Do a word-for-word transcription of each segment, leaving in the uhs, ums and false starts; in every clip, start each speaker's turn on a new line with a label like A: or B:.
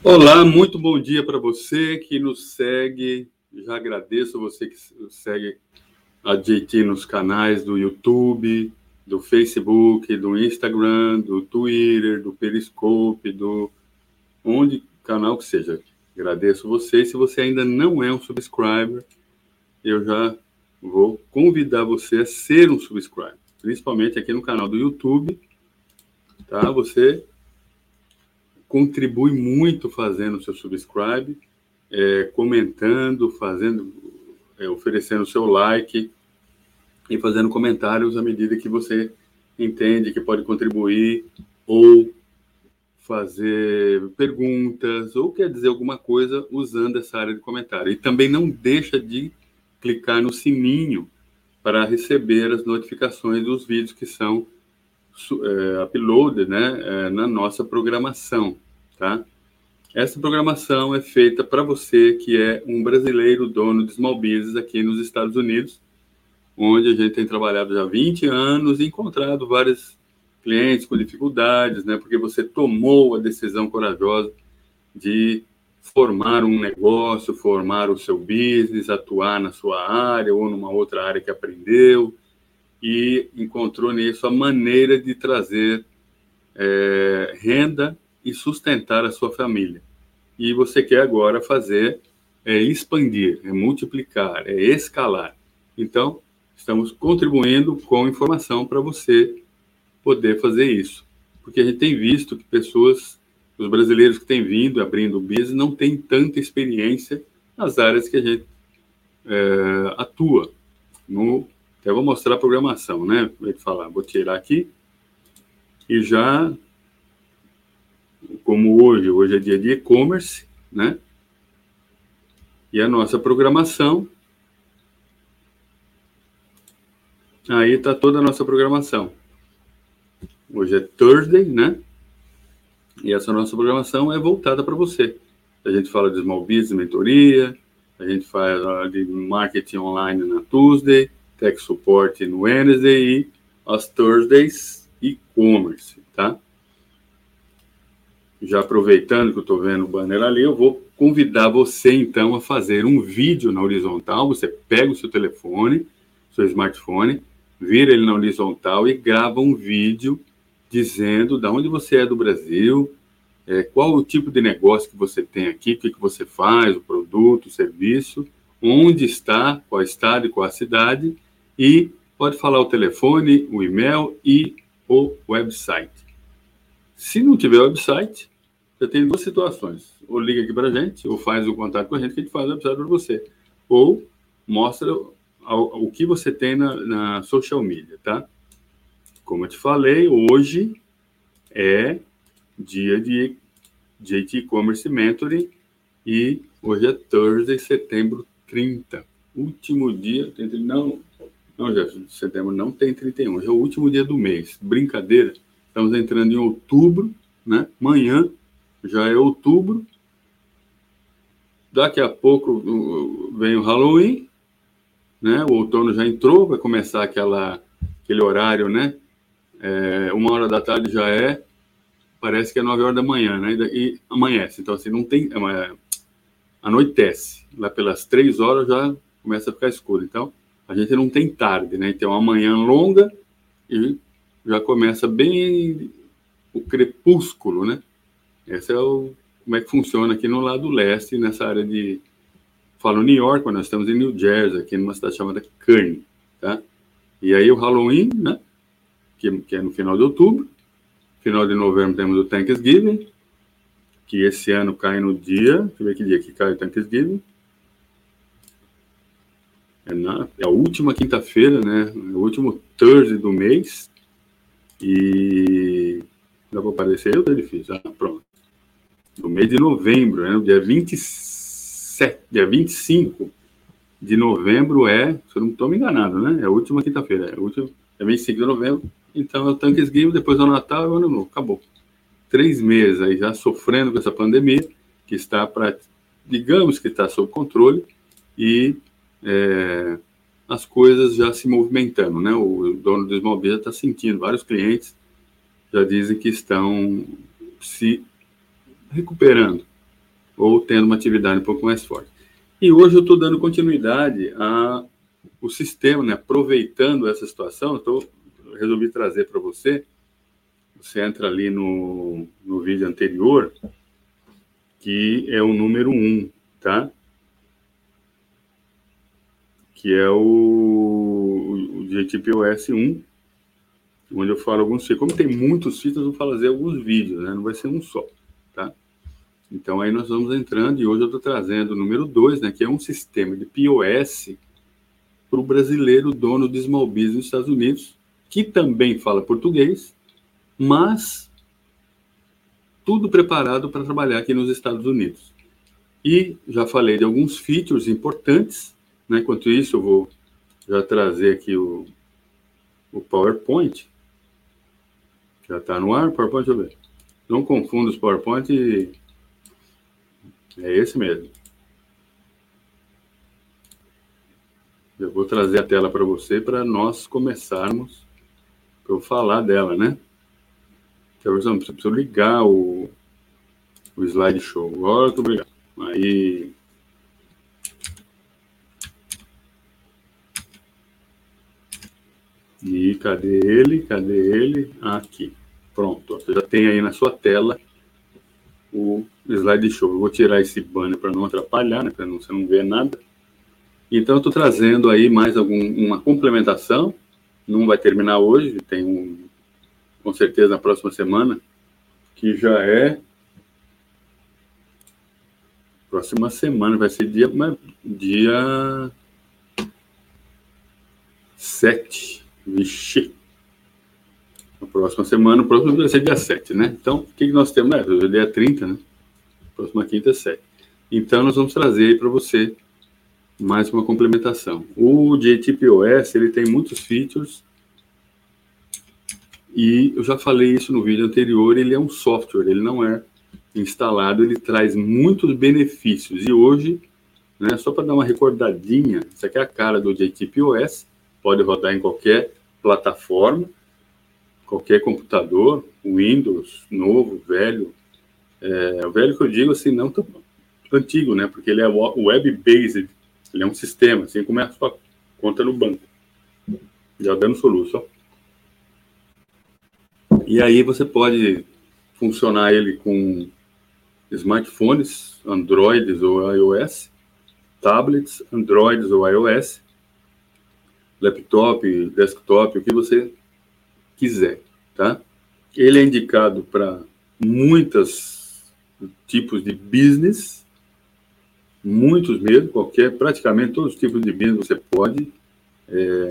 A: Olá, muito bom dia para você que nos segue. Já agradeço você que segue a J T nos canais do YouTube, do Facebook, do Instagram, do Twitter, do Periscope, do onde canal que seja. Agradeço você. Se você ainda não é um subscriber, eu já vou convidar você a ser um subscriber, principalmente aqui no canal do YouTube, tá? Você contribui muito fazendo o seu subscribe, é, comentando, fazendo, é, oferecendo o seu like e fazendo comentários à medida que você entende que pode contribuir ou fazer perguntas ou quer dizer alguma coisa usando essa área de comentário. E também não deixa de clicar no sininho para receber as notificações dos vídeos que são é, uploaded, né, é, na nossa programação, tá? Essa programação é feita para você que é um brasileiro dono de small business aqui nos Estados Unidos, onde a gente tem trabalhado já há vinte anos e encontrado vários clientes com dificuldades, né? Porque você tomou a decisão corajosa de formar um negócio, formar o seu business, atuar na sua área ou numa outra área que aprendeu e encontrou nisso a maneira de trazer é, renda e sustentar a sua família. E você quer agora fazer, é expandir, é multiplicar, é escalar. Então, estamos contribuindo com informação para você poder fazer isso. Porque a gente tem visto que pessoas, os brasileiros que têm vindo abrindo o business, não têm tanta experiência nas áreas que a gente é, atua. No, até vou mostrar a programação, né? Vou falar, vou tirar aqui e já... Como hoje, hoje é dia de e-commerce, né? E a nossa programação, aí está toda a nossa programação. Hoje é Thursday, né? E essa nossa programação é voltada para você. A gente fala de Small Business, mentoria, a gente fala de marketing online na Tuesday, Tech Support no Wednesday e as Thursdays e-commerce, tá? Já aproveitando que eu estou vendo o banner ali, eu vou convidar você, então, a fazer um vídeo na horizontal. Você pega o seu telefone, seu smartphone, vira ele na horizontal e grava um vídeo dizendo de onde você é do Brasil, é, qual o tipo de negócio que você tem aqui, o que, que você faz, o produto, o serviço, onde está, qual estado e qual a cidade, e pode falar o telefone, o e-mail e o website. Se não tiver website, você tem duas situações. Ou liga aqui para a gente, ou faz o contato com a gente, que a gente faz o website para você. Ou mostra o, o que você tem na, na social media, tá? Como eu te falei, hoje é dia de J T E-Commerce Mentoring e hoje é Thursday, setembro trinta. Último dia, não, não, Jefferson, setembro não tem trinta e um, hoje é o último dia do mês. Brincadeira. Estamos entrando em outubro, né? Amanhã já é outubro. Daqui a pouco vem o Halloween, né? O outono já entrou, vai começar aquela, aquele horário, né? É, uma hora da tarde já é, parece que é nove horas da manhã, né? E amanhece. Então, assim, não tem... É, anoitece. Lá pelas três horas já começa a ficar escuro. Então, a gente não tem tarde, né? Então, uma manhã longa e já começa bem o crepúsculo, né? Esse é o, como é que funciona aqui no lado leste, nessa área de... Falo New York, mas nós estamos em New Jersey, aqui numa cidade chamada Kearney, tá? E aí o Halloween, né? Que, que é no final de outubro. Final de novembro temos o Thanksgiving, que esse ano cai no dia... Deixa eu ver que dia que cai o Thanksgiving. É, na, é a última quinta-feira, né? É o último Thursday do mês. E... Dá para aparecer? Eu tô difícil. Ah, pronto. No mês de novembro, né? No dia vinte e sete, dia vinte e cinco de novembro é... Se eu não estou me enganado, né? É a última quinta-feira. É, a última, é vinte e cinco de novembro. Então é o Thanksgiving, depois é o Natal e o Ano Novo. Acabou. Três meses aí já sofrendo com essa pandemia, que está para... Digamos que está sob controle e... É, as coisas já se movimentando, né? O dono do Small Business está sentindo, vários clientes já dizem que estão se recuperando. ou tendo uma atividade um pouco mais forte. E hoje eu estou dando continuidade ao sistema, né? Aproveitando essa situação, eu resolvi trazer para você. Você entra ali no, no vídeo anterior, que é o número um, tá? Que é o, o J T P O S um, onde eu falo alguns features. Como tem muitos features, eu vou fazer alguns vídeos, né? Não vai ser um só, tá? Então, aí nós vamos entrando, e hoje eu estou trazendo o número dois, né? Que é um sistema de P O S para o brasileiro dono de small business nos Estados Unidos, que também fala português, mas tudo preparado para trabalhar aqui nos Estados Unidos. E já falei de alguns features importantes, né? Enquanto isso, eu vou já trazer aqui o, o PowerPoint. Já está no ar o PowerPoint? Deixa eu ver. Não confunda os PowerPoint. E... é esse mesmo. Eu vou trazer a tela para você para nós começarmos, para eu falar dela, né? Então, eu preciso ligar o, o slideshow. Agora eu estou ligado. Aí... E cadê ele? Cadê ele? Aqui. Pronto. Você já tem aí na sua tela o slideshow. Eu vou tirar esse banner para não atrapalhar, né? Para você não ver nada. Então, eu estou trazendo aí mais algum, uma complementação. Não vai terminar hoje. Tem um, com certeza, na próxima semana, que já é... Próxima semana vai ser dia... Dia... sete. Vixe. Na próxima semana, o próximo vai ser dia sete, né? Então, o que nós temos? É, hoje é dia trinta, né? Próxima quinta é sete. Então, nós vamos trazer aí para você mais uma complementação. O J T P O S, ele tem muitos features, e eu já falei isso no vídeo anterior, ele é um software, ele não é instalado, ele traz muitos benefícios. E hoje, né, só para dar uma recordadinha, isso aqui é a cara do J T P O S, pode rodar em qualquer plataforma, qualquer computador, Windows, novo, velho. É, o velho que eu digo, assim, não tão antigo, né? Porque ele é web-based, ele é um sistema, assim como é a sua conta no banco. Já dando solução. E aí você pode funcionar ele com smartphones, Androids ou iOS, tablets, Androids ou iOS, laptop, desktop, o que você quiser, tá? Ele é indicado para muitos tipos de business, muitos mesmo, qualquer, praticamente todos os tipos de business você pode é,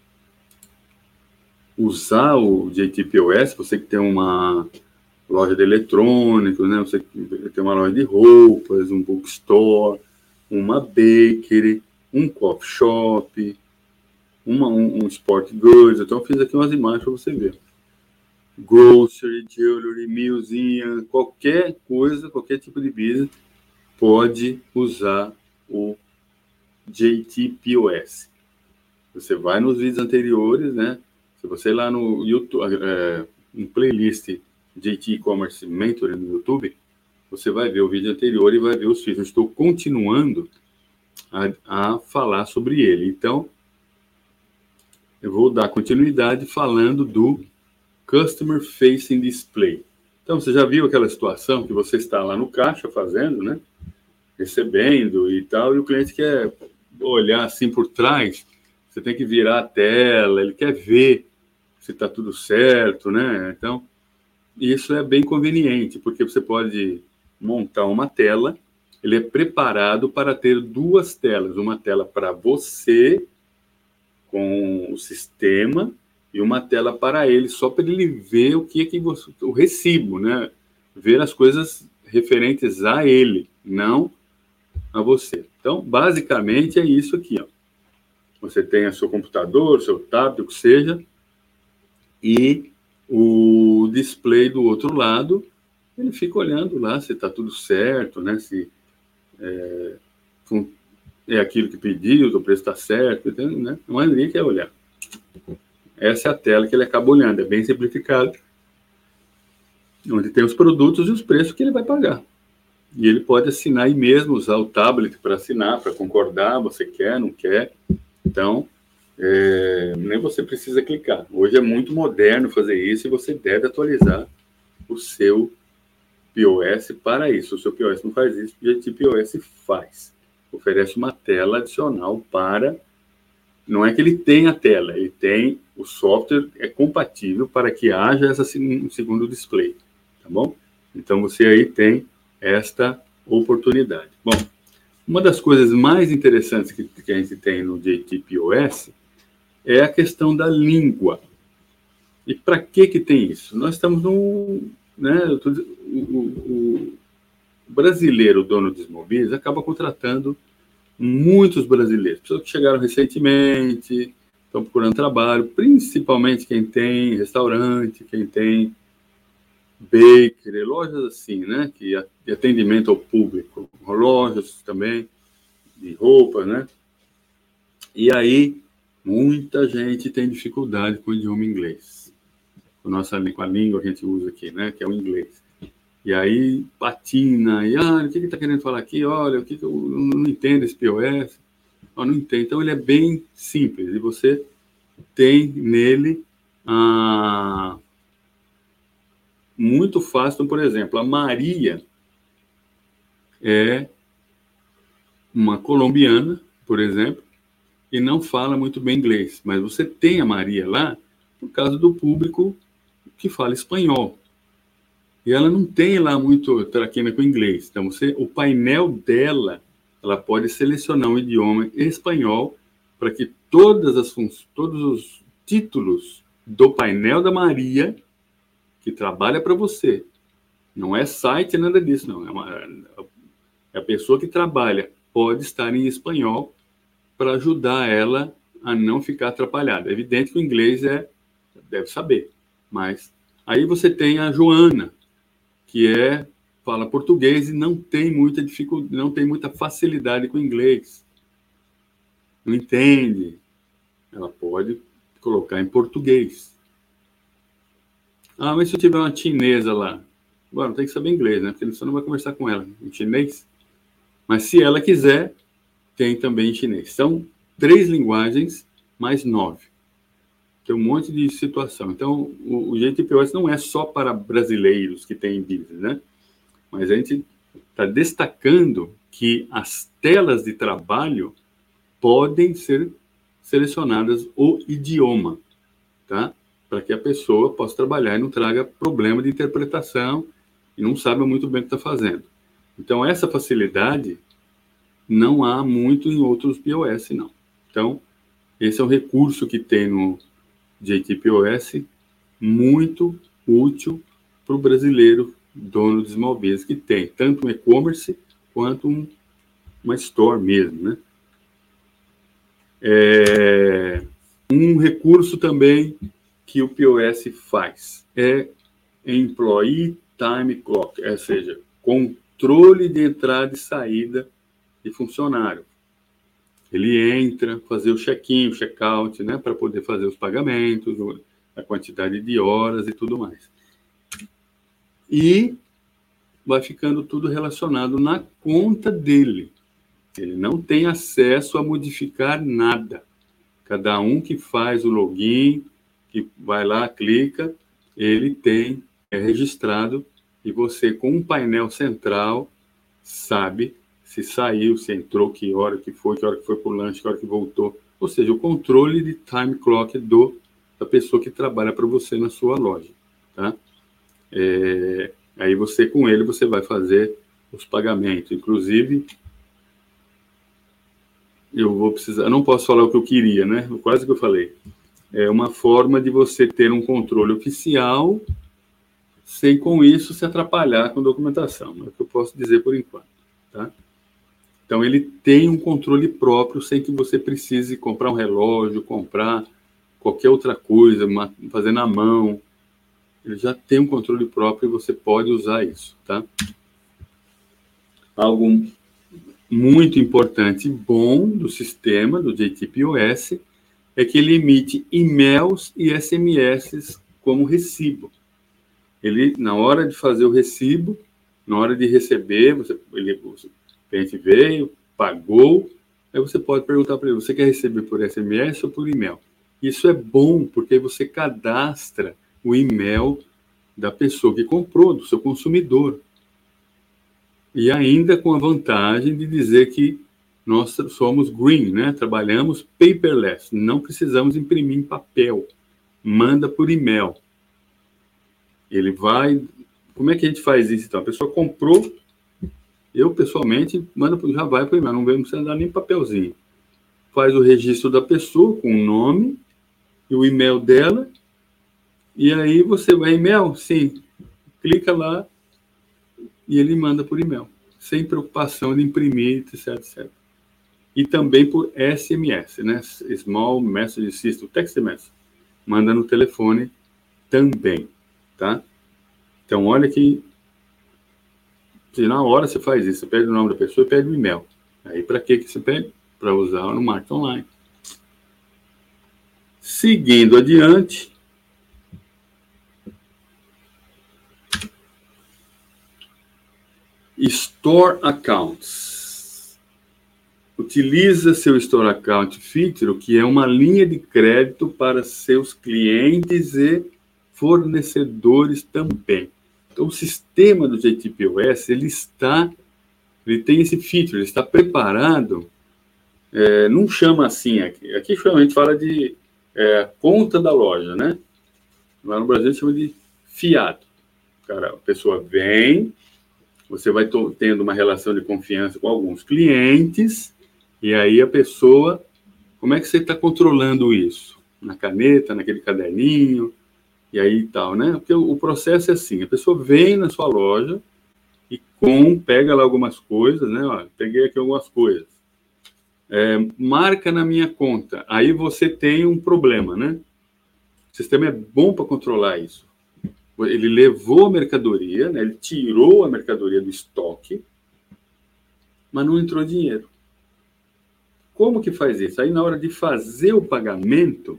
A: usar o J T P O S. Você que tem uma loja de eletrônicos, né? Você que tem uma loja de roupas, um bookstore, uma bakery, um coffee shop, uma, um, um sport goods. Então, eu fiz aqui umas imagens para você ver. Grocery, jewelry, museum, qualquer coisa, qualquer tipo de business pode usar o J T P O S. Você vai nos vídeos anteriores, né? Se você ir lá no YouTube, é, em playlist J T E-Commerce Mentoring no YouTube, você vai ver o vídeo anterior e vai ver os vídeos. Eu estou continuando a, a falar sobre ele. Então, eu vou dar continuidade falando do Customer Facing Display. Então, você já viu aquela situação que você está lá no caixa fazendo, né? Recebendo e tal, e o cliente quer olhar assim por trás. Você tem que virar a tela, ele quer ver se está tudo certo, né? Então, isso é bem conveniente, porque você pode montar uma tela, ele é preparado para ter duas telas, uma tela para você, com o sistema, e uma tela para ele, só para ele ver o que é que você, o recibo, né? Ver as coisas referentes a ele, não a você. Então, basicamente é isso aqui, ó. Você tem o seu computador, o seu tablet, o que seja, e o display do outro lado, ele fica olhando lá se está tudo certo, né? Se é, é aquilo que pediu, o preço está certo, né? Não é ninguém quer olhar. Essa é a tela que ele acaba olhando, é bem simplificado, onde tem os produtos e os preços que ele vai pagar. E ele pode assinar aí mesmo, usar o tablet para assinar, para concordar, você quer, não quer. Então, é, nem você precisa clicar. Hoje é muito moderno fazer isso e você deve atualizar o seu P O S para isso. O seu P O S não faz isso, o J T P O S faz. Oferece uma tela adicional para... Não é que ele tem a tela, ele tem... O software é compatível para que haja essa, um segundo display, tá bom? Então, você aí tem esta oportunidade. Bom, uma das coisas mais interessantes que, que a gente tem no J T P O S é a questão da língua. E para que que tem isso? Nós estamos num... Né, o, o, o brasileiro, dono de Smallbiz, acaba contratando muitos brasileiros, pessoas que chegaram recentemente, estão procurando trabalho, principalmente quem tem restaurante, quem tem bakery, lojas assim, né, que de atendimento ao público, lojas também de roupa, né, e aí muita gente tem dificuldade com o idioma inglês, com, nossa, com a língua que a gente usa aqui, né, que é o inglês. E aí patina, e ah, o que ele está querendo falar aqui? Olha, o que, que eu não entendo esse P O S? Eu não entendo. Então ele é bem simples e você tem nele ah, muito fácil. Então, por exemplo, a Maria é uma colombiana, por exemplo, e não fala muito bem inglês, mas você tem a Maria lá por causa do público que fala espanhol. E ela não tem lá muito traquina com inglês. Então, você, o painel dela, ela pode selecionar um idioma espanhol para que todas as todos os títulos do painel da Maria, que trabalha para você, não é site, nada disso, não. É, uma, é a pessoa que trabalha, pode estar em espanhol para ajudar ela a não ficar atrapalhada. É evidente que o inglês é, deve saber, mas aí você tem a Joana, que é, fala português e não tem muita dificuldade, não tem muita facilidade com inglês. Não entende. Ela pode colocar em português. Ah, mas se eu tiver uma chinesa lá? Bom, tem que saber inglês, né? Porque você não vai conversar com ela em chinês. Mas se ela quiser, tem também em chinês. São três linguagens mais nove. Tem um monte de situação. Então, o, o J T P O S não é só para brasileiros que têm business, né? Mas a gente está destacando que as telas de trabalho podem ser selecionadas o idioma, tá? Para que a pessoa possa trabalhar e não traga problema de interpretação e não saiba muito bem o que está fazendo. Então, essa facilidade não há muito em outros P O S, não. Então, esse é um recurso que tem no J T P O S muito útil para o brasileiro dono de small business, que tem tanto um e-commerce quanto um, uma store mesmo, né? É, um recurso também que o P O S faz é Employee Time Clock, ou seja, controle de entrada e saída de funcionário. Ele entra, fazer o check-in, o check-out, né, para poder fazer os pagamentos, a quantidade de horas e tudo mais. E vai ficando tudo relacionado na conta dele. Ele não tem acesso a modificar nada. Cada um que faz o login, que vai lá, clica, ele tem, é registrado, e você, com um painel central, sabe se saiu, se entrou, que hora que foi, que hora que foi para o lanche, que hora que voltou. Ou seja, o controle de time clock do, da pessoa que trabalha para você na sua loja. Tá? É, aí você, com ele, você vai fazer os pagamentos. Inclusive, eu vou precisar... Eu não posso falar o que eu queria, né? Quase que eu falei. É uma forma de você ter um controle oficial sem, com isso, se atrapalhar com documentação. É o que eu posso dizer por enquanto. Tá? Então, ele tem um controle próprio sem que você precise comprar um relógio, comprar qualquer outra coisa, uma, fazer na mão. Ele já tem um controle próprio e você pode usar isso, tá? Algo muito importante e bom do sistema, do J T P O S, é que ele emite e-mails e S M S como recibo. Ele, na hora de fazer o recibo, Na hora de receber, você, ele, o cliente veio, pagou, aí você pode perguntar para ele, você quer receber por S M S ou por e-mail? Isso é bom, porque você cadastra o e-mail da pessoa que comprou, do seu consumidor. E ainda com a vantagem de dizer que nós somos green, né? Trabalhamos paperless, não precisamos imprimir em papel, manda por e-mail. Ele vai... Como é que a gente faz isso, então? A pessoa comprou, eu, pessoalmente, manda, já vai para o e-mail, não precisa dar nem papelzinho. Faz o registro da pessoa com o nome e o e-mail dela, e aí você vai, e-mail? Sim. Clica lá e ele manda por e-mail, sem preocupação de imprimir, etc, etcétera. E também por S M S, né? Small Message System, Text Message. Manda no telefone também, tá? Então, olha que se na hora você faz isso, você pede o nome da pessoa e pede o e-mail. Aí, para que que você pede? Para usar no marketing online. Seguindo adiante, Store Accounts. Utiliza seu Store Account Feature, que é uma linha de crédito para seus clientes e fornecedores também. Então, o sistema do J T P O S, ele está, ele tem esse feature, ele está preparado, é, não chama assim, aqui, aqui a gente fala de é, conta da loja, né? Lá no Brasil chama de fiado. Cara, a pessoa vem, você vai tendo uma relação de confiança com alguns clientes, e aí a pessoa, como é que você está controlando isso? Na caneta, naquele caderninho, e aí tal, né? Porque o processo é assim, a pessoa vem na sua loja e com, pega lá algumas coisas, né? Ó, peguei aqui algumas coisas. É, marca na minha conta. Aí você tem um problema, né? O sistema é bom para controlar isso. Ele levou a mercadoria, né? Ele tirou a mercadoria do estoque, mas não entrou dinheiro. Como que faz isso? Aí na hora de fazer o pagamento,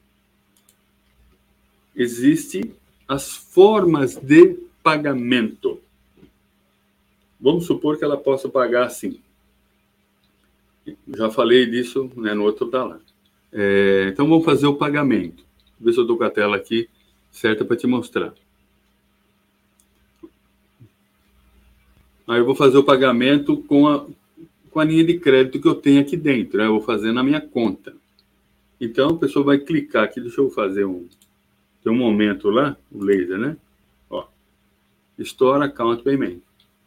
A: existem as formas de pagamento. Vamos supor que ela possa pagar assim. Já falei disso, né, no outro tá lá. É, então vamos fazer o pagamento. Vou ver se eu estou com a tela aqui certa para te mostrar. Aí eu vou fazer o pagamento com a, com a linha de crédito que eu tenho aqui dentro, né? Eu vou fazer na minha conta. Então a pessoa vai clicar aqui, deixa eu fazer um, tem um momento lá, o laser, né? Ó, Store Account Payment.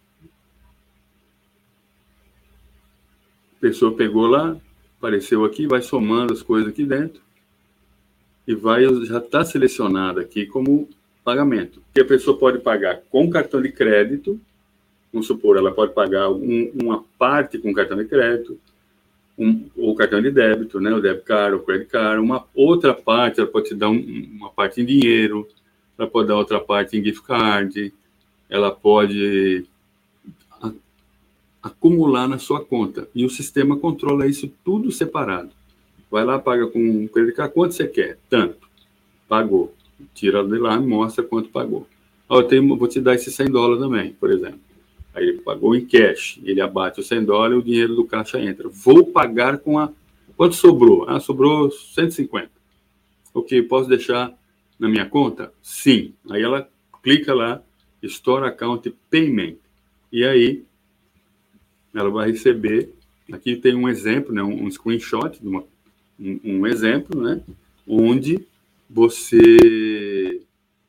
A: A pessoa pegou lá, apareceu aqui, vai somando as coisas aqui dentro e vai, já está selecionado aqui como pagamento. Que a pessoa pode pagar com cartão de crédito, vamos supor, ela pode pagar um, uma parte com cartão de crédito, um, ou cartão de débito, né, o debit card, o credit card, uma outra parte, ela pode te dar um, uma parte em dinheiro, ela pode dar outra parte em gift card, ela pode acumular na sua conta. E o sistema controla isso tudo separado. Vai lá, paga com credit card, quanto você quer? Tanto. Pagou. Tira de lá e mostra quanto pagou. Ó, eu tenho, vou te dar esses cem dólares também, por exemplo. Aí ele pagou em cash, ele abate os cem dólares e o dinheiro do caixa entra. Vou pagar com a... Quanto sobrou? Ah, sobrou cento e cinquenta. Ok, posso deixar na minha conta? Sim. Aí ela clica lá, Store Account Payment. E aí ela vai receber, aqui tem um exemplo, né, um, um screenshot, de uma, um, um exemplo, né, onde você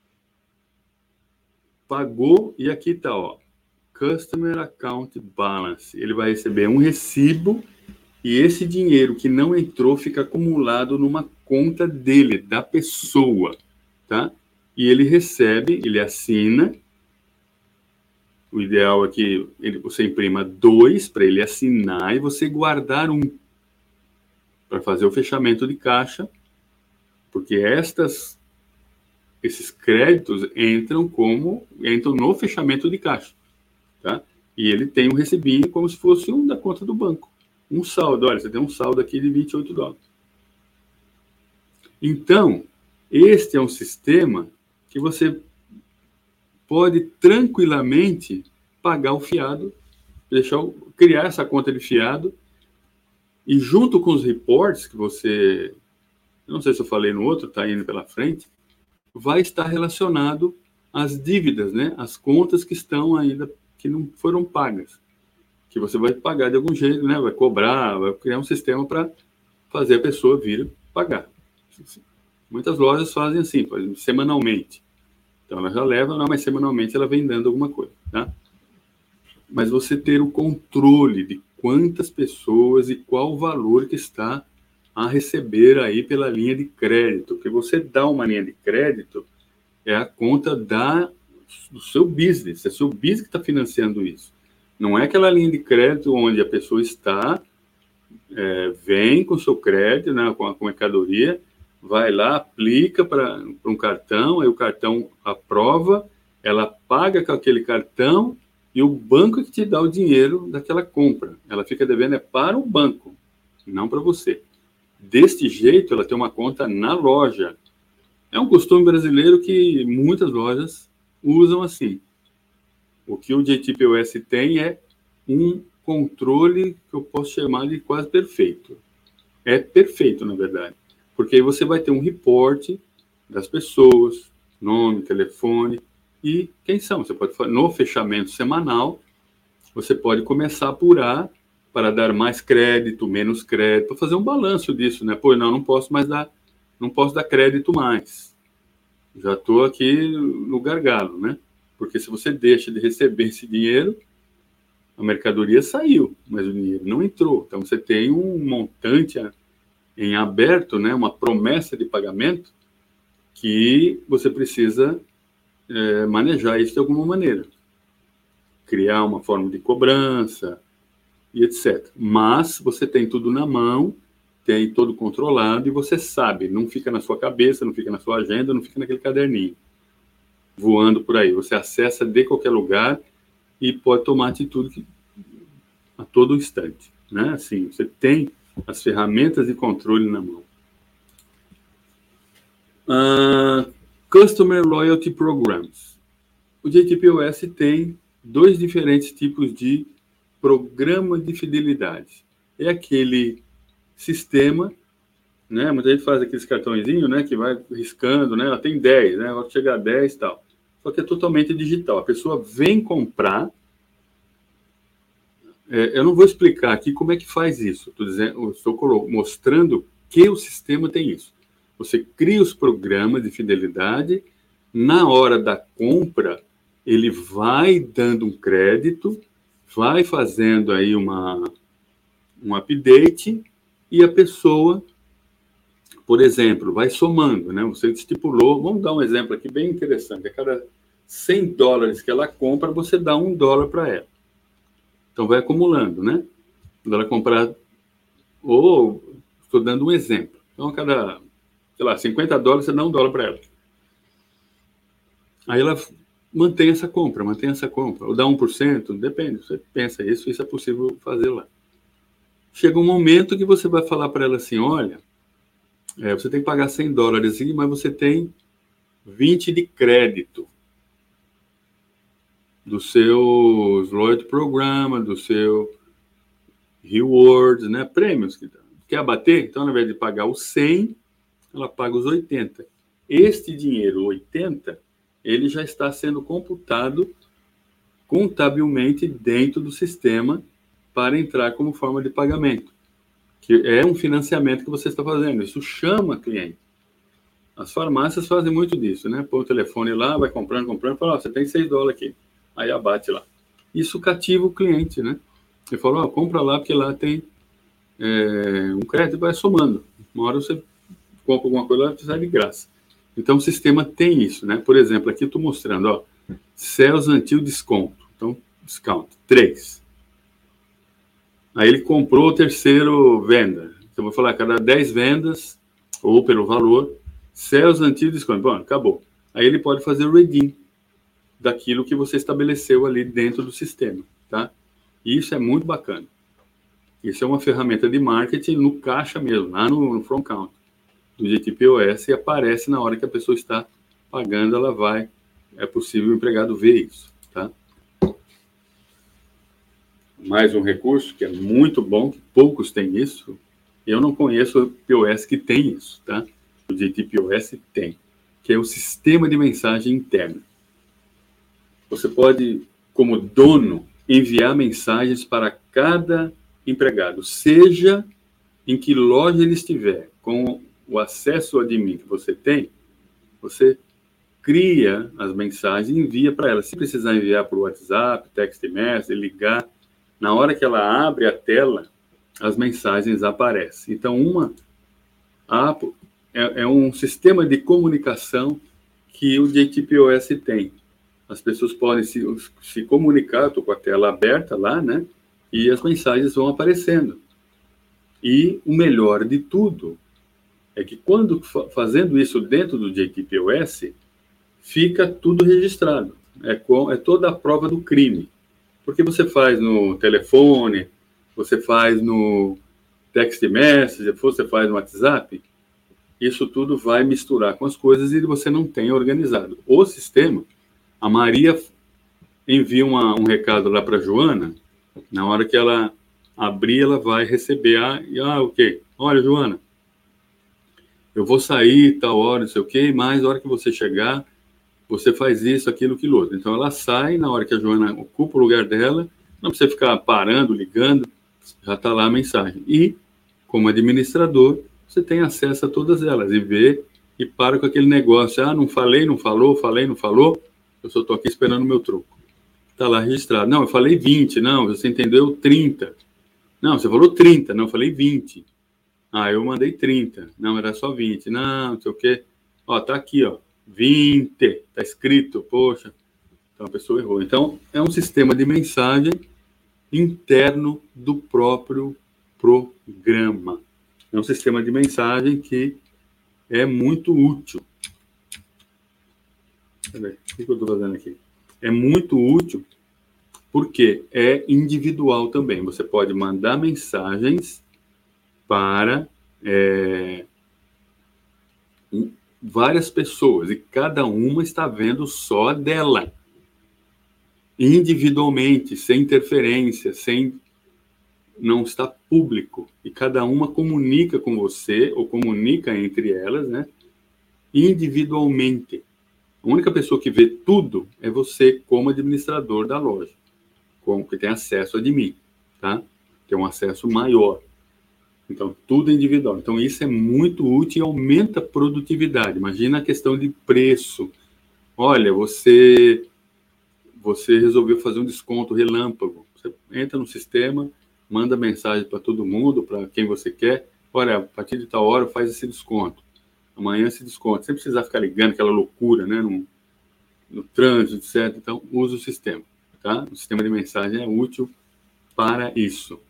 A: pagou, e aqui está, ó, Customer Account Balance. Ele vai receber um recibo e esse dinheiro que não entrou fica acumulado numa conta dele, da pessoa, tá? E ele recebe, ele assina. O ideal é que ele, você imprima dois para ele assinar e você guardar um para fazer o fechamento de caixa, porque estas, esses créditos entram como entram no fechamento de caixa, tá? E ele tem um recibinho como se fosse um da conta do banco, um saldo. Olha, você tem um saldo aqui de vinte e oito dólares. Então, este é um sistema que você pode tranquilamente pagar o fiado, deixar, criar essa conta de fiado, e junto com os reports que você, eu não sei se eu falei no outro, está indo pela frente, vai estar relacionado às dívidas, né? As contas que estão ainda, que não foram pagas, que você vai pagar de algum jeito, né? Vai cobrar, vai criar um sistema para fazer a pessoa vir pagar. Muitas lojas fazem assim, fazem semanalmente. Então ela já leva, não, mas semanalmente ela vem dando alguma coisa, tá? Mas você ter o controle de quantas pessoas e qual o valor que está a receber aí pela linha de crédito. Porque você dá uma linha de crédito, é a conta da, do seu business, é o seu business que está financiando isso. Não é aquela linha de crédito onde a pessoa está, é, vem com o seu crédito, né, com a com a mercadoria, vai lá, aplica para um cartão, aí o cartão aprova, ela paga com aquele cartão e o banco é que te dá o dinheiro daquela compra. Ela fica devendo é para o banco, não para você. Deste jeito, ela tem uma conta na loja. É um costume brasileiro que muitas lojas usam assim. O que o J T P O S tem é um controle que eu posso chamar de quase perfeito. É perfeito, na verdade. Porque aí você vai ter um reporte das pessoas, nome, telefone e quem são. Você pode, no fechamento semanal, você pode começar a apurar para dar mais crédito, menos crédito, para fazer um balanço disso, né? Pô, não, não posso mais dar, não posso dar crédito mais. Já estou aqui no gargalo, né? Porque se você deixa de receber esse dinheiro, a mercadoria saiu, mas o dinheiro não entrou. Então você tem um montante em aberto, né? Uma promessa de pagamento que você precisa é, manejar isso de alguma maneira. Criar uma forma de cobrança e etcétera. Mas você tem tudo na mão, tem todo controlado e você sabe, não fica na sua cabeça, não fica na sua agenda, não fica naquele caderninho voando por aí. Você acessa de qualquer lugar e pode tomar atitude que, a todo instante, né? Assim, você tem as ferramentas de controle na mão. Uh, Customer Loyalty Programs. O J T P O S tem dois diferentes tipos de programa de fidelidade. É aquele sistema, né? Muita gente faz aqueles cartõezinhos, né? Que vai riscando, né? Ela tem dez, né? Vai chegar a dez e tal. Só que é totalmente digital. A pessoa vem comprar. É, eu não vou explicar aqui como é que faz isso. Estou dizendo, estou mostrando que o sistema tem isso. Você cria os programas de fidelidade. Na hora da compra, ele vai dando um crédito, vai fazendo aí uma, um update e a pessoa, por exemplo, vai somando, né? Você estipulou, vamos dar um exemplo aqui bem interessante. A cada cem dólares que ela compra, você dá um dólar para ela. Então vai acumulando, né? Quando ela comprar, ou estou dando um exemplo. Então a cada, sei lá, cinquenta dólares, você dá um dólar para ela. Aí ela mantém essa compra, mantém essa compra. Ou dá um por cento, depende. Você pensa isso, isso é possível fazer lá. Chega um momento que você vai falar para ela assim, olha, é, você tem que pagar cem dólares, mas você tem vinte de crédito do seu Loyalty Programa, do seu Rewards, né, prêmios. Que quer abater? Então, ao invés de pagar os cem, ela paga os oitenta. Este dinheiro, oitenta, ele já está sendo computado contabilmente dentro do sistema para entrar como forma de pagamento, que é um financiamento que você está fazendo. Isso chama cliente. As farmácias fazem muito disso, né? Põe o telefone lá, vai comprando, comprando, fala, oh, você tem seis dólares aqui. Aí abate lá. Isso cativa o cliente, né? Ele fala, oh, compra lá, porque lá tem é, um crédito e vai somando. Uma hora você compra alguma coisa lá, sai de graça. Então, o sistema tem isso, né? Por exemplo, aqui eu estou mostrando, ó, Sales Until Desconto. Então, discount, três. Aí ele comprou o terceiro venda. Então, eu vou falar, cada dez vendas, ou pelo valor, Sales Until Desconto. Bom, acabou. Aí ele pode fazer o redeem daquilo que você estabeleceu ali dentro do sistema, tá? E isso é muito bacana. Isso é uma ferramenta de marketing no caixa mesmo, lá no, no front counter do J T P O S, e aparece na hora que a pessoa está pagando, ela vai, é possível o empregado ver isso, tá? mais um recurso que é muito bom, que poucos têm isso. Eu não conheço P O S que tem isso, tá? O J T P O S tem, que é o sistema de mensagem interno. Você pode, como dono, enviar mensagens para cada empregado, seja em que loja ele estiver, com o acesso ao admin que você tem, você cria as mensagens e envia para ela. Se precisar enviar por WhatsApp, text message, ligar, na hora que ela abre a tela, as mensagens aparecem. Então, uma a, é, é um sistema de comunicação que o J T P O S tem. As pessoas podem se, se comunicar, estou com a tela aberta lá, né? E as mensagens vão aparecendo. E o melhor de tudo é que quando fazendo isso dentro do J T P O S, fica tudo registrado. É, com, é toda a prova do crime. Porque você faz no telefone, você faz no text message, você faz no WhatsApp, isso tudo vai misturar com as coisas e você não tem organizado. O sistema, a Maria envia uma, um recado lá para a Joana, na hora que ela abrir, ela vai receber. Ah, ah, ok. Olha, Joana, eu vou sair tal hora, não sei o quê, mas na hora que você chegar, você faz isso, aquilo, aquilo outro. Então, ela sai, na hora que a Joana ocupa o lugar dela, não precisa ficar parando, ligando, já está lá a mensagem. E, como administrador, você tem acesso a todas elas e vê e para com aquele negócio. Ah, não falei, não falou, falei, não falou, eu só estou aqui esperando o meu troco. Está lá registrado. Não, eu falei vinte, não, você entendeu trinta. Não, você falou trinta, não, eu falei vinte. Ah, eu mandei trinta. Não, era só vinte. Não, não sei o quê. Ó, tá aqui, ó, vinte. Tá escrito, poxa. Então a pessoa errou. Então, é um sistema de mensagem interno do próprio programa. É um sistema de mensagem que é muito útil. Peraí, o que eu estou fazendo aqui? É muito útil porque é individual também. Você pode mandar mensagens para é, várias pessoas e cada uma está vendo só dela. Individualmente, sem interferência, sem... não está público. E cada uma comunica com você, ou comunica entre elas, né? Individualmente. A única pessoa que vê tudo é você, como administrador da loja, como que tem acesso a admin, tá? Tem um acesso maior. Então, tudo é individual. Então, isso é muito útil e aumenta a produtividade. Imagina a questão de preço. Olha, você, você resolveu fazer um desconto relâmpago. Você entra no sistema, manda mensagem para todo mundo, para quem você quer. Olha, a partir de tal hora faz esse desconto. Amanhã esse desconto. Sem precisar ficar ligando aquela loucura, né? No, no trânsito, etcétera. Então, usa o sistema, tá? O sistema de mensagem é útil para isso.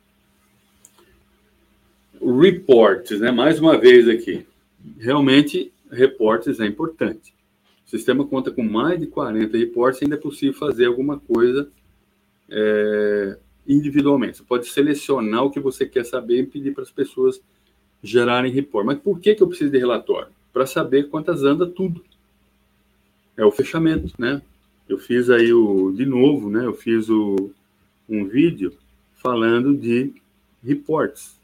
A: Reports, né? Mais uma vez aqui. Realmente, reportes é importante. O sistema conta com mais de quarenta reportes e ainda é possível fazer alguma coisa é, individualmente. Você pode selecionar o que você quer saber e pedir para as pessoas gerarem report. Mas por que, que eu preciso de relatório? Para saber quantas anda tudo. É o fechamento, né? Eu fiz aí o, de novo, né? Eu fiz o, um vídeo falando de reports.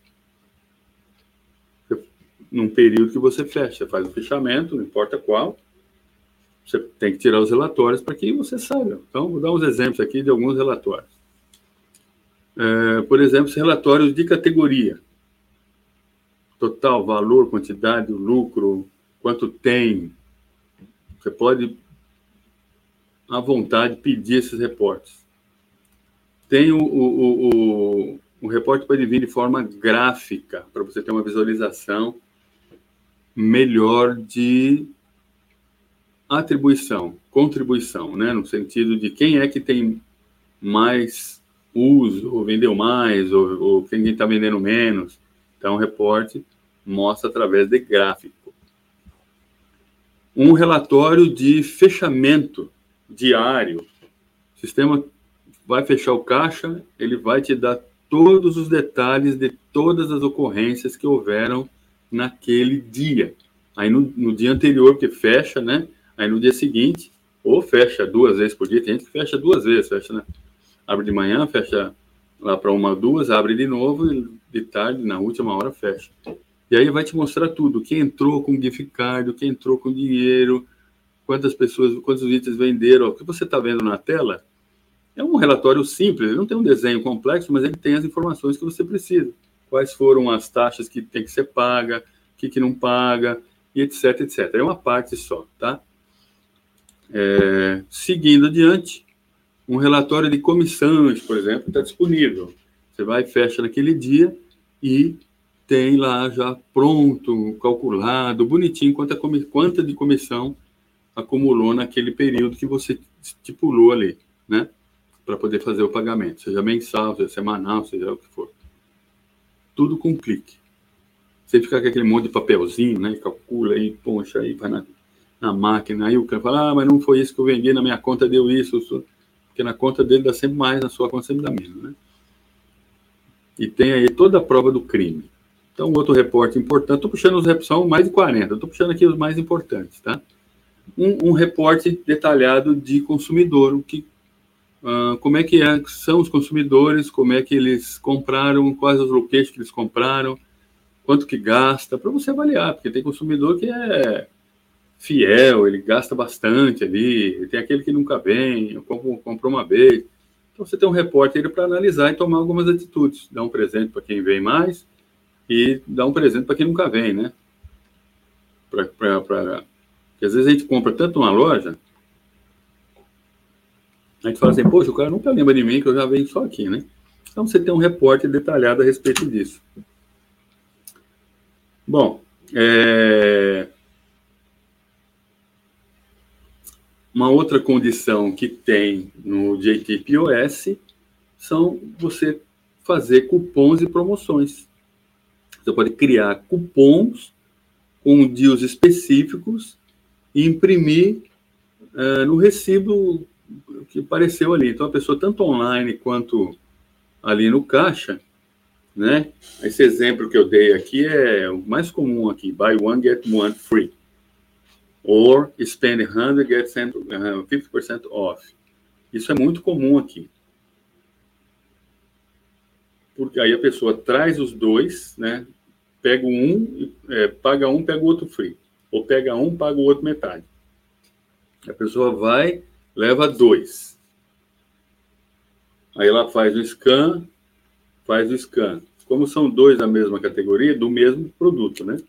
A: Num período que você fecha, você faz o fechamento, não importa qual, você tem que tirar os relatórios para que você saiba. Então, vou dar uns exemplos aqui de alguns relatórios. É, por exemplo, relatórios de categoria. Total, valor, quantidade, lucro, quanto tem. Você pode, à vontade, pedir esses reportes. Tem o, o, o, o, o reporte pode vir de forma gráfica, para você ter uma visualização melhor de atribuição, contribuição, né? No sentido de quem é que tem mais uso, ou vendeu mais, ou, ou quem está vendendo menos. Então, o reporte mostra através de gráfico. Um relatório de fechamento diário. O sistema vai fechar o caixa, ele vai te dar todos os detalhes de todas as ocorrências que houveram naquele dia. Aí no, no dia anterior, porque fecha, né? Aí no dia seguinte, ou fecha duas vezes por dia, tem gente que fecha duas vezes, fecha, né? Abre de manhã, fecha lá para uma, duas, abre de novo e de tarde, na última hora, fecha. E aí vai te mostrar tudo, quem entrou com gift card, quem entrou com dinheiro, quantas pessoas, quantos itens venderam. O que você está vendo na tela é um relatório simples, ele não tem um desenho complexo, mas ele tem as informações que você precisa. Quais foram as taxas que tem que ser paga, o que, que não paga, e etc, etcétera. É uma parte só, tá? É, seguindo adiante, um relatório de comissões, por exemplo, está disponível. Você vai e fecha naquele dia e tem lá já pronto, calculado, bonitinho, quanta, quanta de comissão acumulou naquele período que você estipulou ali, né? Para poder fazer o pagamento, seja mensal, seja semanal, seja o que for. Tudo com clique. Você fica com aquele monte de papelzinho, né? Calcula aí, poxa, aí vai na, na máquina. Aí o cara fala, ah, mas não foi isso que eu vendi, na minha conta deu isso. Porque na conta dele dá sempre mais, na sua conta sempre dá menos, né? E tem aí toda a prova do crime. Então, outro reporte importante, estou puxando os, são mais de quarenta, estou puxando aqui os mais importantes, tá? Um, um reporte detalhado de consumidor, o que, uh, como é que é, são os consumidores, como é que eles compraram, quais os locations que eles compraram, quanto que gasta, para você avaliar, porque tem consumidor que é fiel, ele gasta bastante ali, tem aquele que nunca vem, comprou uma vez. Então, você tem um repórter para analisar e tomar algumas atitudes. Dar um presente para quem vem mais e dar um presente para quem nunca vem, né? Pra, pra, pra... Porque às vezes a gente compra tanto uma loja, a gente fala assim, poxa, o cara nunca lembra de mim que eu já venho só aqui, né? Então, você tem um repórter detalhado a respeito disso. Bom, é... uma outra condição que tem no J T P O S são você fazer cupons e promoções. Você pode criar cupons com dias específicos e imprimir uh, no recibo que apareceu ali. Então, a pessoa, tanto online quanto ali no caixa, né? Esse exemplo que eu dei aqui é o mais comum aqui, buy one, get one free. Or spend one hundred, get fifty percent off. Isso é muito comum aqui. Porque aí a pessoa traz os dois, né? Pega um, é, paga um, pega o outro free. Ou pega um, paga o outro metade. A pessoa vai, leva dois. Aí ela faz o scan, faz o scan. Como são dois da mesma categoria, do mesmo produto, né?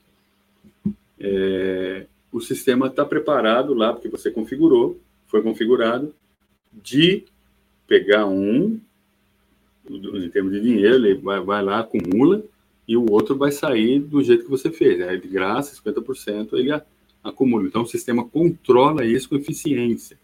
A: É, o sistema está preparado lá, porque você configurou, foi configurado, de pegar um, em termos de dinheiro, ele vai, vai lá, acumula, e o outro vai sair do jeito que você fez. É de graça, cinquenta por cento ele acumula. Então, o sistema controla isso com eficiência.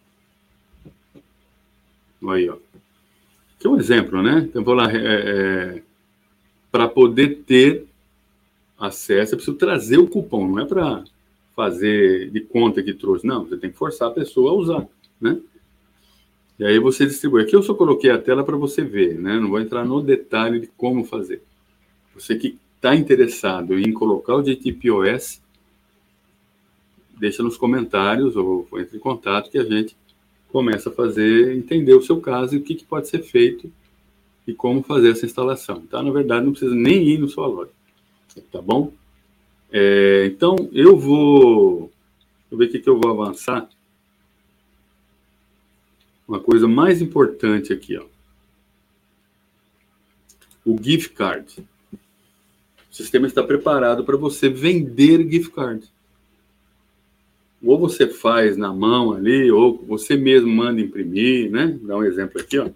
A: Aí, ó. Aqui é um exemplo, né? Então, vou lá, é, é, para poder ter acesso, é preciso trazer o cupom, não é para fazer de conta que trouxe. Não, você tem que forçar a pessoa a usar, né? E aí você distribui. Aqui eu só coloquei a tela para você ver, né? Não vou entrar no detalhe de como fazer. Você que está interessado em colocar o J T P O S, deixa nos comentários ou entre em contato que a gente começa a fazer, entender o seu caso e o que, que pode ser feito e como fazer essa instalação. Tá? Na verdade, não precisa nem ir no sua loja. Tá bom? É, então, eu vou... Deixa eu ver o que, que eu vou avançar. Uma coisa mais importante aqui, ó. O gift card. O sistema está preparado para você vender gift card. Ou você faz na mão ali, ou você mesmo manda imprimir, né? Dá um exemplo aqui, ó.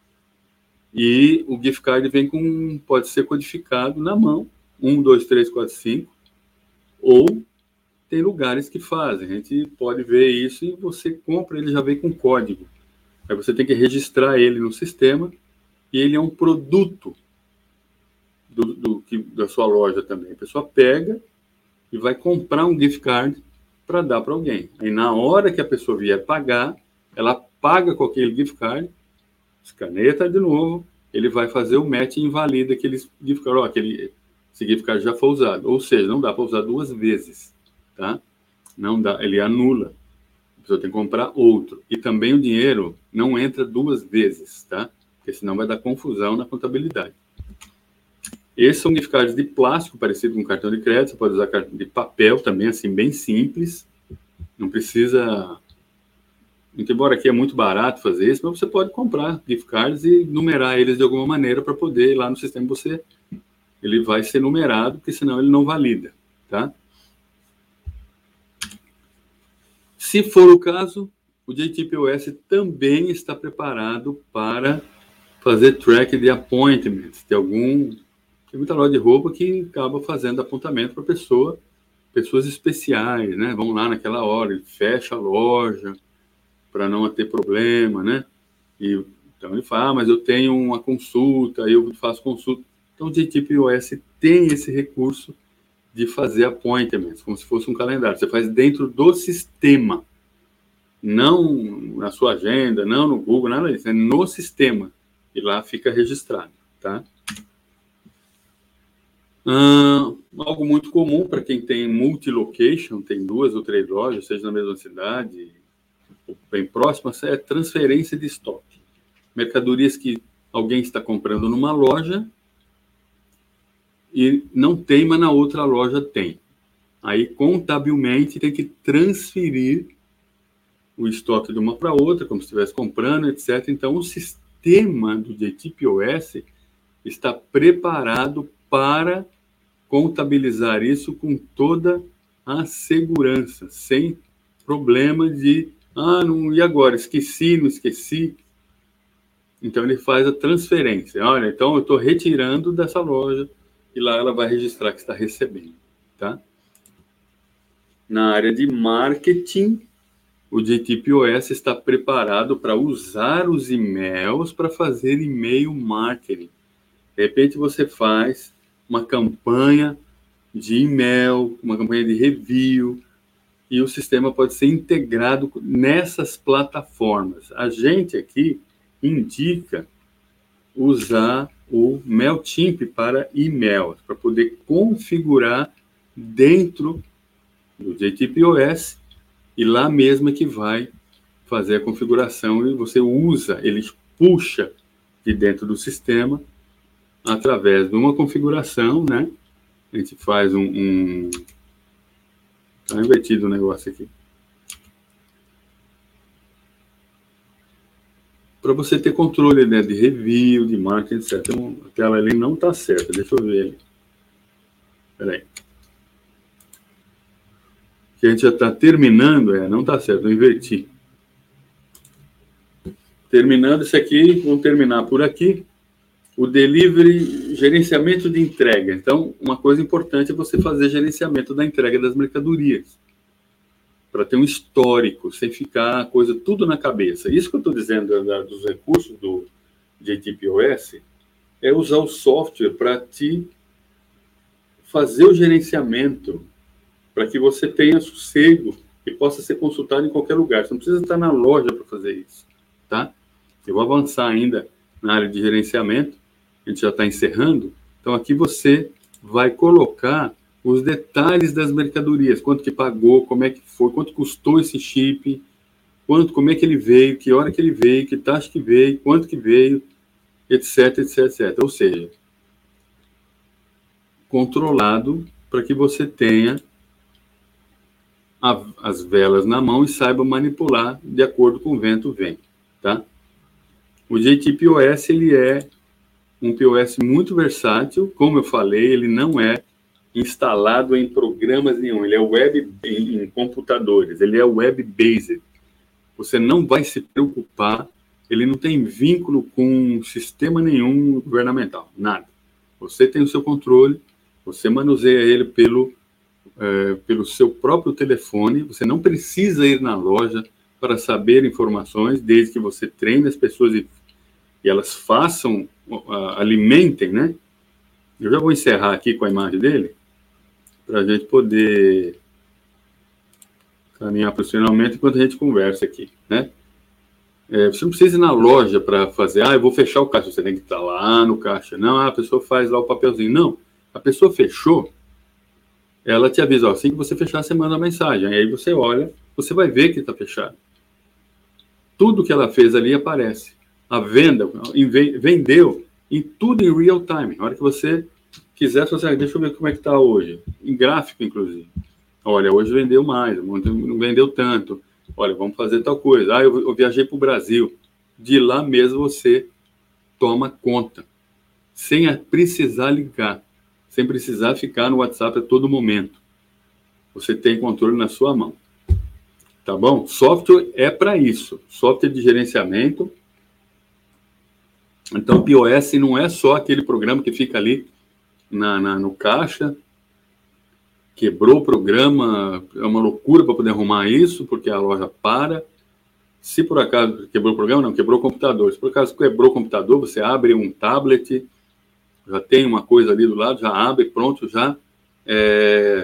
A: E o gift card vem com, pode ser codificado na mão, um, dois, três, quatro, cinco, ou tem lugares que fazem. A gente pode ver isso e você compra, ele já vem com código. Aí você tem que registrar ele no sistema e ele é um produto do, do, da sua loja também. A pessoa pega e vai comprar um gift card para dar para alguém. Aí na hora que a pessoa vier pagar, ela paga com aquele gift card, escaneia de novo, ele vai fazer o match e invalida aquele gift card. Ó, aquele, esse gift card já foi usado. Ou seja, não dá para usar duas vezes, tá? Não dá, ele anula. A pessoa tem que comprar outro. E também o dinheiro não entra duas vezes, tá? porque senão vai dar confusão na contabilidade. Esses são gift cards de plástico, parecido com cartão de crédito. Você pode usar cartão de papel também, assim, bem simples. Não precisa... Embora aqui é muito barato fazer isso, mas você pode comprar gift cards e numerar eles de alguma maneira para poder ir lá no sistema você... Ele vai ser numerado, porque senão ele não valida, tá? Se for o caso, o J T P O S também está preparado para fazer track de appointments. Tem algum... Tem muita loja de roupa que acaba fazendo apontamento para pessoa, pessoas especiais, né? Vão lá naquela hora, ele fecha a loja para não ter problema, né? E, então ele fala, ah, mas eu tenho uma consulta, eu faço consulta. Então o J T P O S tem esse recurso de fazer appointments, como se fosse um calendário. Você faz dentro do sistema, não na sua agenda, não no Google, nada disso, é no sistema. E lá fica registrado, tá? Ah, algo muito comum para quem tem multi-location, tem duas ou três lojas, seja na mesma cidade, ou bem próximas, é transferência de estoque. Mercadorias que alguém está comprando numa loja e não tem, mas na outra loja tem. Aí, contabilmente, tem que transferir o estoque de uma para outra, como se estivesse comprando, etcétera. Então, o sistema do J T P O S está preparado para contabilizar isso com toda a segurança, sem problema de, ah, não, e agora? Esqueci, não esqueci. Então, ele faz a transferência. Olha, então eu estou retirando dessa loja e lá ela vai registrar que está recebendo, tá? Na área de marketing, o J T P O S está preparado para usar os e-mails para fazer e-mail marketing. De repente, você faz uma campanha de e-mail, uma campanha de review, e o sistema pode ser integrado nessas plataformas. A gente aqui indica usar o MailChimp para e-mails, para poder configurar dentro do J T P O S, e lá mesmo é que vai fazer a configuração e você usa, ele puxa de dentro do sistema através de uma configuração, né? A gente faz um... um... Tá invertido o negócio aqui. Para você ter controle, né, de review, de marketing, etcétera. Então, aquela ali não está certa. Deixa eu ver ali. Espera aí. Que a gente já está terminando, é, não está certo, eu inverti. Terminando isso aqui, vamos terminar por aqui. O delivery, gerenciamento de entrega. Então, uma coisa importante é você fazer gerenciamento da entrega das mercadorias, para ter um histórico, sem ficar a coisa tudo na cabeça. Isso que eu estou dizendo da, dos recursos do J T P O S é usar o software para te fazer o gerenciamento, para que você tenha sossego e possa ser consultado em qualquer lugar. Você não precisa estar na loja para fazer isso, tá? Eu vou avançar ainda na área de gerenciamento, a gente já está encerrando. Então, aqui você vai colocar os detalhes das mercadorias, quanto que pagou, como é que foi, quanto custou esse chip, quanto, como é que ele veio, que hora que ele veio, que taxa que veio, quanto que veio, etc, etc, etcétera. Ou seja, controlado para que você tenha a, as velas na mão e saiba manipular de acordo com o vento vem, tá? O J T P O S, ele é um P O S muito versátil, como eu falei, ele não é instalado em programas nenhum, ele é web em, em computadores, ele é web-based. Você não vai se preocupar, ele não tem vínculo com sistema nenhum governamental, nada. Você tem o seu controle, você manuseia ele pelo, é, pelo seu próprio telefone, você não precisa ir na loja para saber informações, desde que você treine as pessoas e, e elas façam, uh, alimentem, né? Eu já vou encerrar aqui com a imagem dele, para a gente poder caminhar profissionalmente enquanto a gente conversa aqui, né? É, você não precisa ir na loja para fazer, ah, eu vou fechar o caixa, você tem que estar lá no caixa. Não, a pessoa faz lá o papelzinho. Não, a pessoa fechou, ela te avisa, ó, assim que você fechar, você manda a mensagem. Aí você olha, você vai ver que está fechado. Tudo que ela fez ali aparece. a venda, vendeu em tudo em real time. Na hora que você quiser, você vai, deixa eu ver como é que está hoje, em gráfico, inclusive. Olha, hoje vendeu mais, não vendeu tanto. Olha, vamos fazer tal coisa. Ah, eu, eu viajei para o Brasil. De lá mesmo você toma conta, sem precisar ligar, sem precisar ficar no WhatsApp a todo momento. Você tem controle na sua mão. Tá bom? Software é para isso. Software de gerenciamento. Então, P O S não é só aquele programa que fica ali na, na, no caixa. Quebrou o programa, é uma loucura para poder arrumar isso, porque a loja para. Se por acaso quebrou o programa, não, quebrou o computador. Se por acaso quebrou o computador, você abre um tablet, já tem uma coisa ali do lado, já abre, pronto, já, é,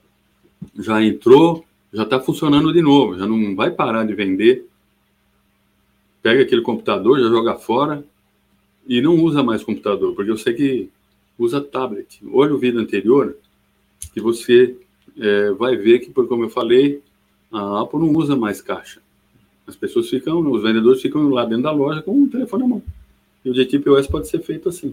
A: já entrou, já está funcionando de novo, já não vai parar de vender. Pega aquele computador, já joga fora e não usa mais computador, porque eu sei que usa tablet. Olha o vídeo anterior, que você é, vai ver que, como eu falei, a Apple não usa mais caixa. As pessoas ficam, os vendedores ficam lá dentro da loja com o telefone na mão. E o G T P O S pode ser feito assim.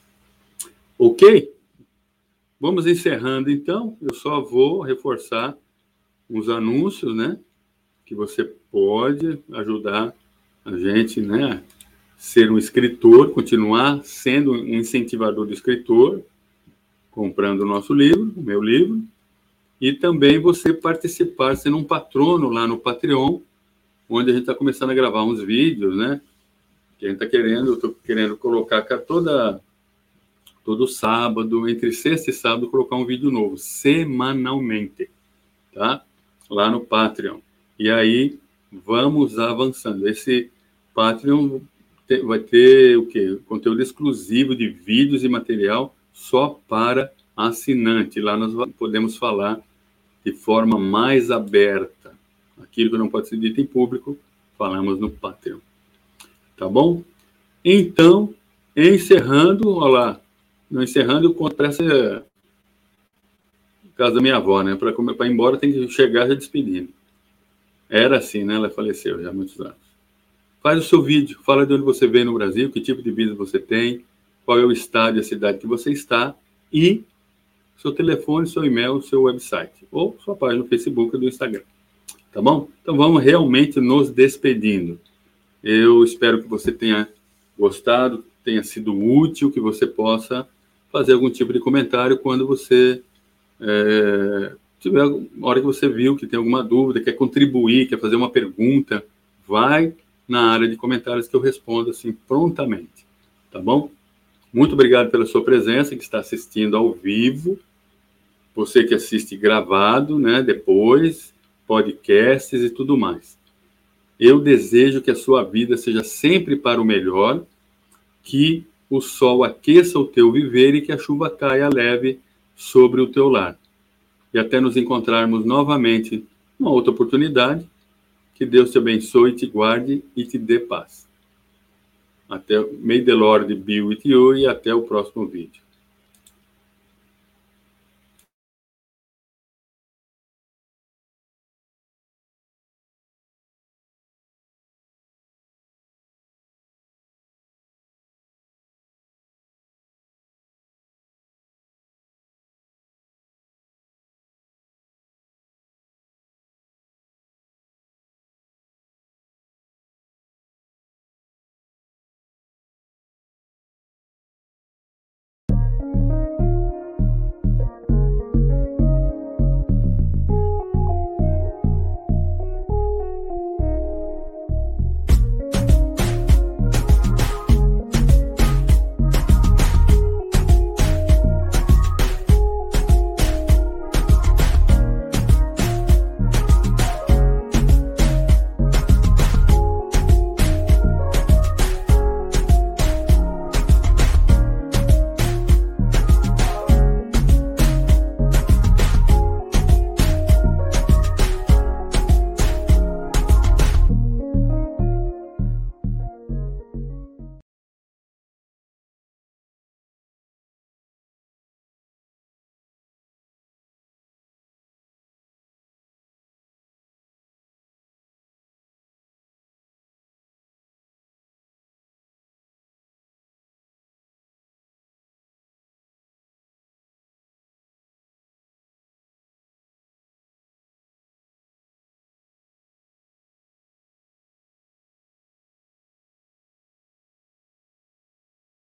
A: Ok? Vamos encerrando, então. Eu só vou reforçar uns anúncios, né? Que você pode ajudar a gente, né? Ser um escritor, continuar sendo um incentivador do escritor, comprando o nosso livro, o meu livro. E também você participar, sendo um patrono lá no Patreon, onde a gente está começando a gravar uns vídeos, né? Que a gente está querendo, eu estou querendo colocar toda, todo sábado, entre sexta e sábado, colocar um vídeo novo, semanalmente, tá? Lá no Patreon. E aí, vamos avançando. Esse Patreon vai ter o quê? Conteúdo exclusivo de vídeos e material só para assinante. Lá nós podemos falar de forma mais aberta. Aquilo que não pode ser dito em público, falamos no Patreon. Tá bom? Então, encerrando, olha lá, não encerrando, eu conto para essa casa da minha avó, né? Para ir embora tem que chegar já despedindo. Era assim, né? Ela faleceu já há muitos anos. Faz o seu vídeo, fala de onde você veio no Brasil, que tipo de vida você tem, qual é o estado e a cidade que você está e seu telefone, seu e-mail, seu website ou sua página no Facebook e do Instagram. Tá bom? Então vamos realmente nos despedindo. Eu espero que você tenha gostado, tenha sido útil, que você possa fazer algum tipo de comentário quando você é, tiver, a hora que você viu que tem alguma dúvida, quer contribuir, quer fazer uma pergunta, vai na área de comentários que eu respondo assim prontamente. Tá bom? Muito obrigado pela sua presença, que está assistindo ao vivo. Você que assiste gravado, né, depois, podcasts e tudo mais. Eu desejo que a sua vida seja sempre para o melhor, que o sol aqueça o teu viver e que a chuva caia leve sobre o teu lar. E até nos encontrarmos novamente numa outra oportunidade, que Deus te abençoe, te guarde e te dê paz. Até, may the Lord be with you e até o próximo vídeo.